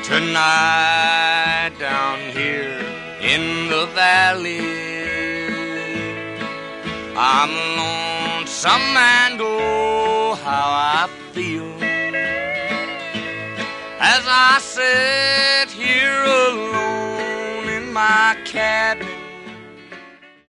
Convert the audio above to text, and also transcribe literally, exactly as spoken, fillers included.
tonight down here in the valley. I'm lonesome and oh, how I feel as I sit here alone in my cabin,